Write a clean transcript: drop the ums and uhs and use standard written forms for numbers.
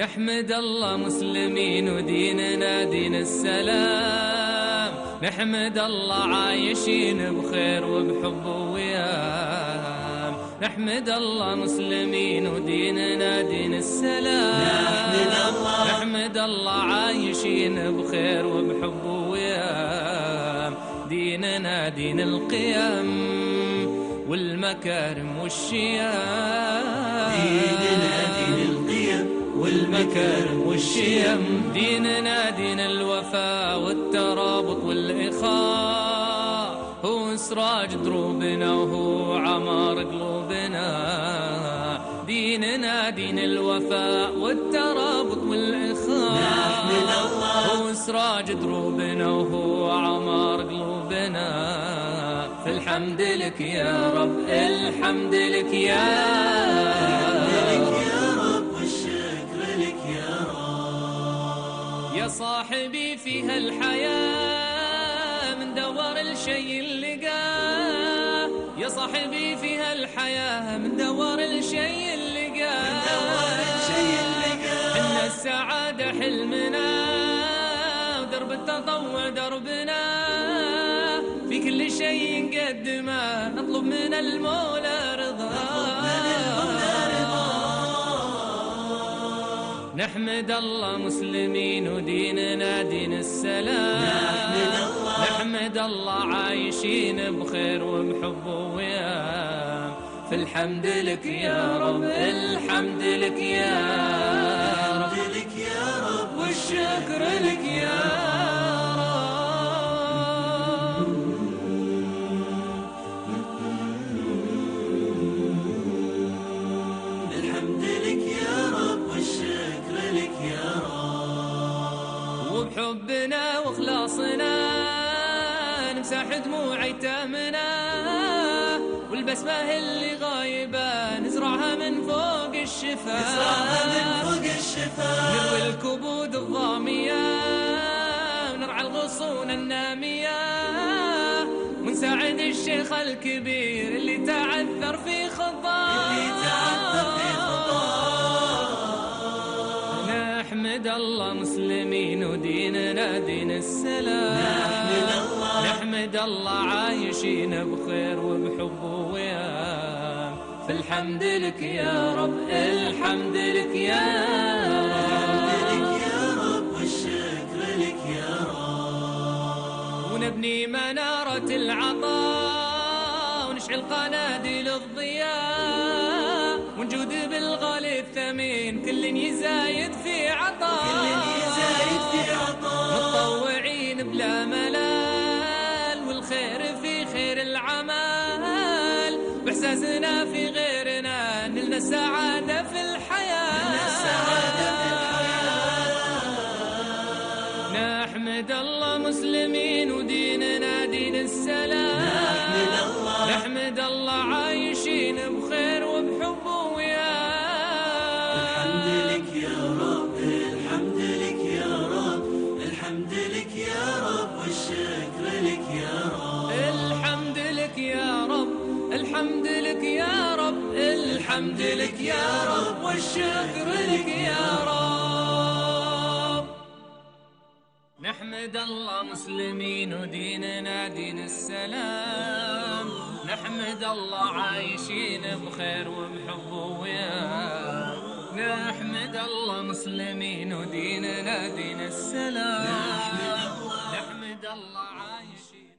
نحمد الله مسلمين وديننا دين السلام. نحمد الله عايشين بخير وبحب ووئام. نحمد الله مسلمين وديننا دين السلام. نحمد الله عايشين بخير وبحب ووئام. ديننا دين القيم والمكارم والشيام. ديننا دين القيم والمكارم والشيم. ديننا دين الوفاء والترابط والإخاء. هو سراج دروبنا وهو عمار قلوبنا. ديننا دين الوفاء والترابط والإخاء. نحمد الله هو سراج دروبنا وهو عمار قلوبنا. فالحمد لك يا رب، الحمد لك يا رب، والشكر لك يا رب. يا صاحبي في هالحياة من دور الشيء اللي لقاه. يا صاحبي في هالحياة من دور الشيء اللي لقاه. إن السعادة حلمنا ودرب التطوع دربنا. في كل شيء نقدمه نطلب من المولى رضاه. نحمد الله مسلمين وديننا دين السلام. نحمد الله عايشين بخير وبحب ووئام. فالحمد لك يا رب، الحمد لك يا رب، والشكر لك يا رب. الحمد لك يا رب، والشكر لك يا رب. وبحبنا وخلاصنا نمسح دموع ايتامنا. والبسمة اللي غايبة نزرعها من فوق الشفاه. نروي الكبود الضامية ونرعى الغصون النامية. ونساعد الشيخ الكبير اللي تعثر في خضاه. نحمد الله مسلمين وديننا دين السلام. نحمد الله عايشين بخير وبحب ووئام. فالحمد لك يا رب، الحمد لك يا رب، والشكر لك يا رب. ونبني منارة العطاء ونشعل قناديل الضياء. ونجود بالغالي الثمين كل يزايد في عطاء. متطوعين بلا ملال والخير في خير العمل. باحساسنا في غيرنا نلنا السعادة في الحياة. نحمد الله مسلمين وديننا دين السلام. نحمد الله عايشين بخير وبحب ووئام. الحمد لك يا رب، الحمد لك يا رب، الحمد لك يا رب، والشكر لك يا رب. الحمد لك يا رب، الحمد لك يا رب، الحمد لك يا رب، والشكر لك يا رب. نحمد الله مسلمين وديننا دين السلام. نحمد الله عايشين بخير وبحب ووئام. نحمد الله مسلمين وديننا دين السلام. نحمد الله عايشين